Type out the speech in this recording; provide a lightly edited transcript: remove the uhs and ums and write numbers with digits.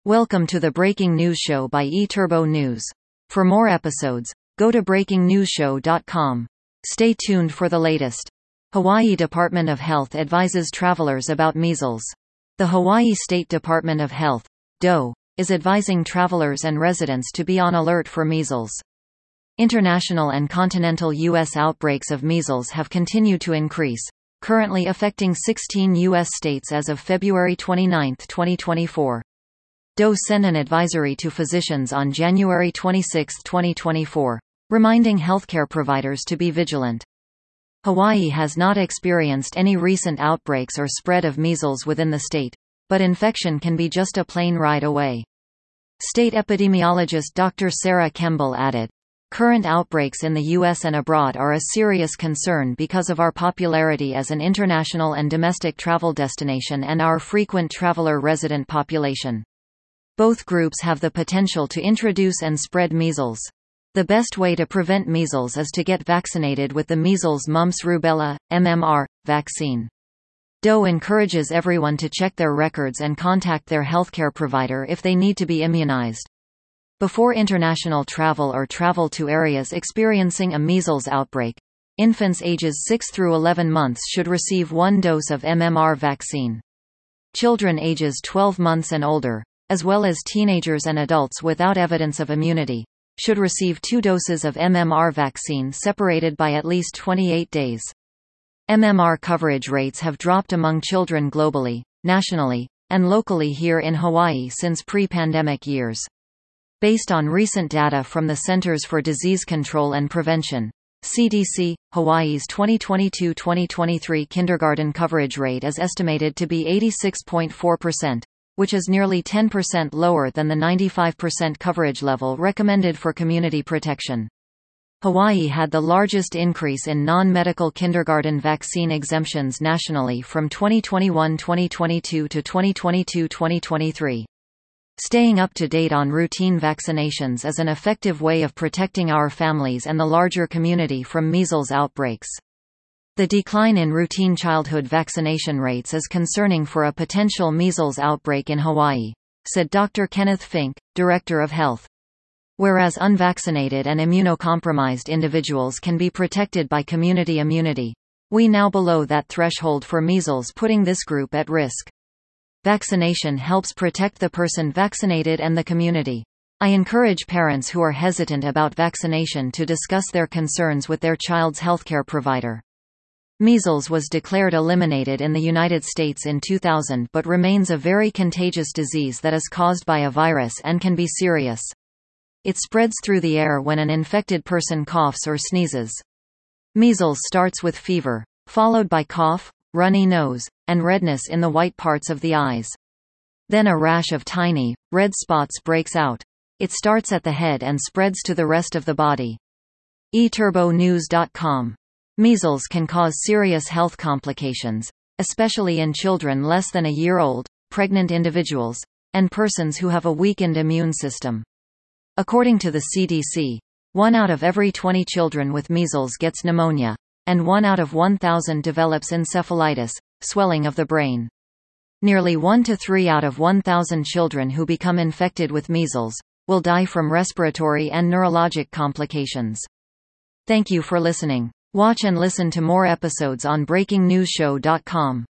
Welcome to the Breaking News Show by eTurbo News. For more episodes, go to breakingnewsshow.com. Stay tuned for the latest. Hawaii Department of Health advises travelers about measles. The Hawaii State Department of Health, DOE, is advising travelers and residents to be on alert for measles. International and continental U.S. outbreaks of measles have continued to increase, currently affecting 16 U.S. states as of February 29, 2024. DOE sent an advisory to physicians on January 26, 2024, reminding healthcare providers to be vigilant. Hawaii has not experienced any recent outbreaks or spread of measles within the state, but infection can be just a plane ride away. State epidemiologist Dr. Sarah Kemble added, "Current outbreaks in the U.S. and abroad are a serious concern because of our popularity as an international and domestic travel destination and our frequent traveler resident population. Both groups have the potential to introduce and spread measles. The best way to prevent measles is to get vaccinated with the measles, mumps, rubella, MMR, vaccine." DOE encourages everyone to check their records and contact their healthcare provider if they need to be immunized. Before international travel or travel to areas experiencing a measles outbreak, infants ages 6 through 11 months should receive 1 dose of MMR vaccine. Children ages 12 months and older, as well as teenagers and adults without evidence of immunity, should receive 2 doses of MMR vaccine separated by at least 28 days. MMR coverage rates have dropped among children globally, nationally, and locally here in Hawaii since pre-pandemic years. Based on recent data from the Centers for Disease Control and Prevention, CDC, Hawaii's 2022-2023 kindergarten coverage rate is estimated to be 86.4%. Which is nearly 10% lower than the 95% coverage level recommended for community protection. Hawaii had the largest increase in non-medical kindergarten vaccine exemptions nationally from 2021-2022 to 2022-2023. Staying up to date on routine vaccinations is an effective way of protecting our families and the larger community from measles outbreaks. The decline in routine childhood vaccination rates is concerning for a potential measles outbreak in Hawaii, said Dr. Kenneth Fink, Director of Health. Whereas unvaccinated and immunocompromised individuals can be protected by community immunity, we now below that threshold for measles, putting this group at risk. Vaccination helps protect the person vaccinated and the community. I encourage parents who are hesitant about vaccination to discuss their concerns with their child's healthcare provider. Measles was declared eliminated in the United States in 2000 but remains a very contagious disease that is caused by a virus and can be serious. It spreads through the air when an infected person coughs or sneezes. Measles starts with fever, followed by cough, runny nose, and redness in the white parts of the eyes. Then a rash of tiny, red spots breaks out. It starts at the head and spreads to the rest of the body. eTurboNews.com. Measles can cause serious health complications, especially in children less than a year old, pregnant individuals, and persons who have a weakened immune system. According to the CDC, 1 out of every 20 children with measles gets pneumonia, and 1 out of 1,000 develops encephalitis, swelling of the brain. Nearly 1 to 3 out of 1,000 children who become infected with measles will die from respiratory and neurologic complications. Thank you for listening. Watch and listen to more episodes on breakingnewsshow.com.